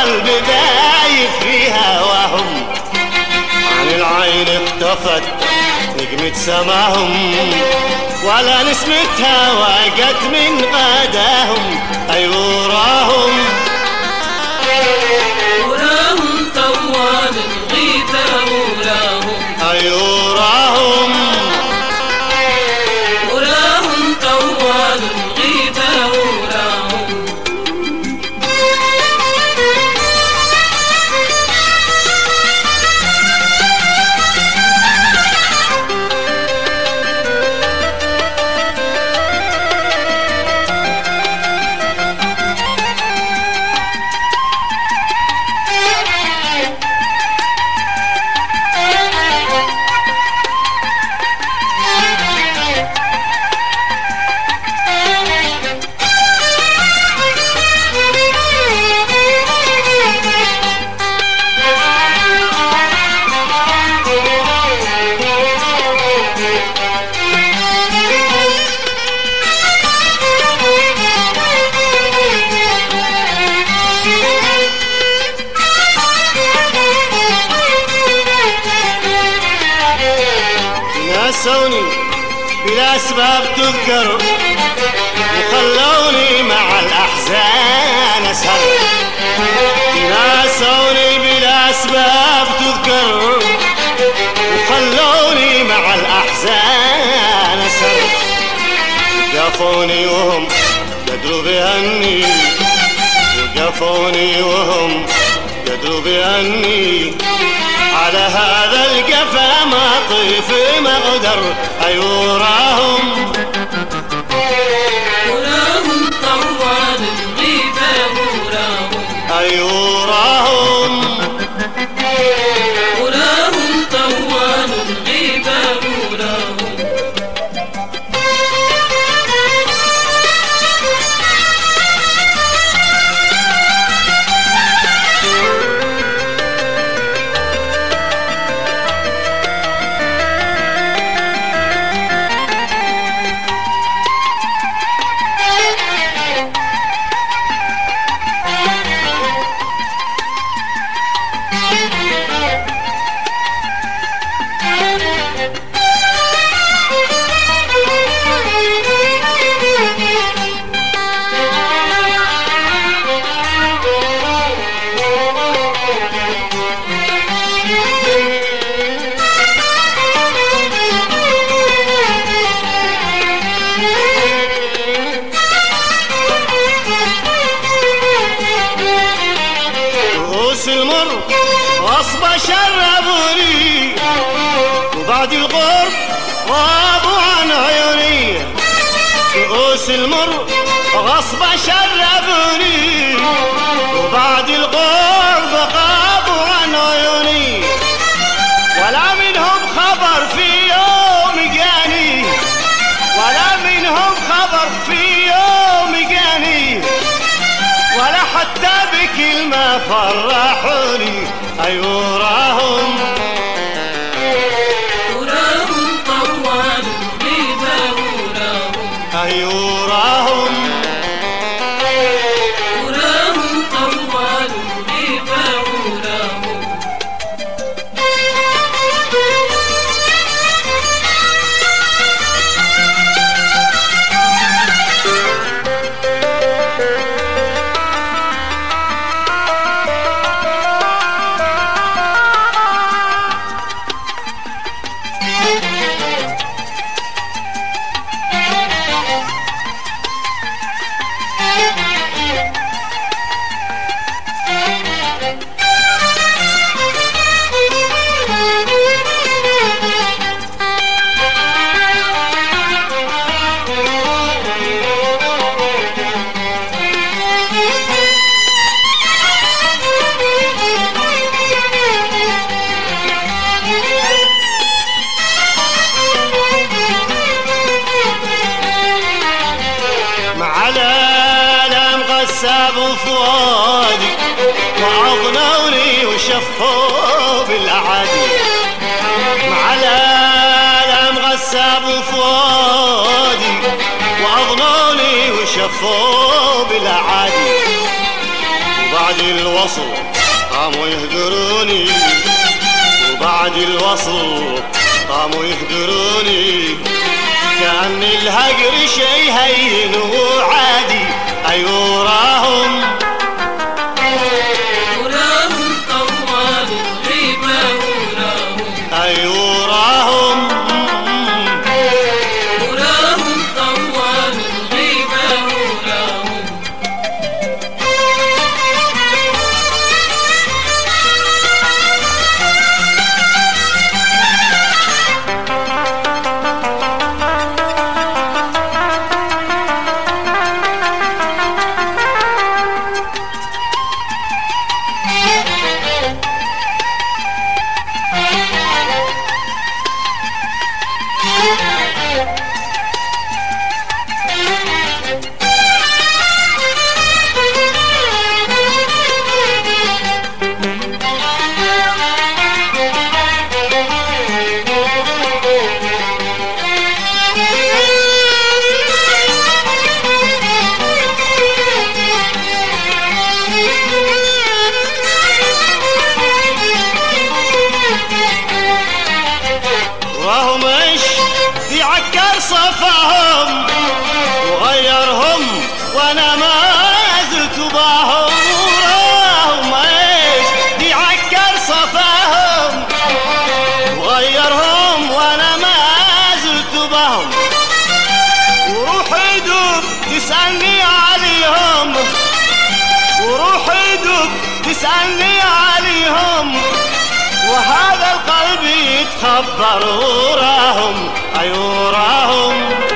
قلبي بايت فيها وهم عن العين اختفت نجمة سماهم ولا نسمتها وقت من غداهم أيوراهم وراهم طوال الغيبة وراهم أيوراهم وراهم طوال الغيبة وراهم نسوني بلا أسباب تذكر وخلوني مع الأحزان أسهر نسوني بلا أسباب تذكر وخلوني مع الأحزان أسهر وقفوني وهم قدروا بأني وقفوني وهم قدروا بأني على هذا القفا ما طيف ما قدر أيوراهم وراهم طوال الغيبة وراهم أيوراهم وراهم طوال الغيبة وراهم المر غصب شربوني وبعد الغرب غابوا عن عيوني كؤوس المر غصب شربوني وبعد الغرب غابوا عن عيوني ولا منهم خبر في يوم جاني ولا منهم خبر في يوم جاني ولا حتى بكلمة فرحوني أيوراهم وراهم طوال الغيبة وراهم أيوراهم وراهم طوال الغيبة وراهم سابوا فؤادي وعضنوني وشفوا بالأعادي مع الآلام غسابوا فؤادي وعضنوني وشفوا بالأعادي وبعد الوصل قاموا يهدروني، وبعد الوصل قاموا يهدروني، كأن الهجر شي هين وعادي. أيوه راهم طوال الغيبة وراهم، أيوه راهم طوال الغيبة وراهم. وراهم ايش بيعكر صفاهم وغيرهم وانا ما زلت باهم. وراهم ايش بيعكر صفاهم وغيرهم وانا ما زلت باهم، وروحي دوب تسألني عليهم، وروحي دوب تسألني عليهم، وهذا القلب يتخبر وراهم. أيوه راهم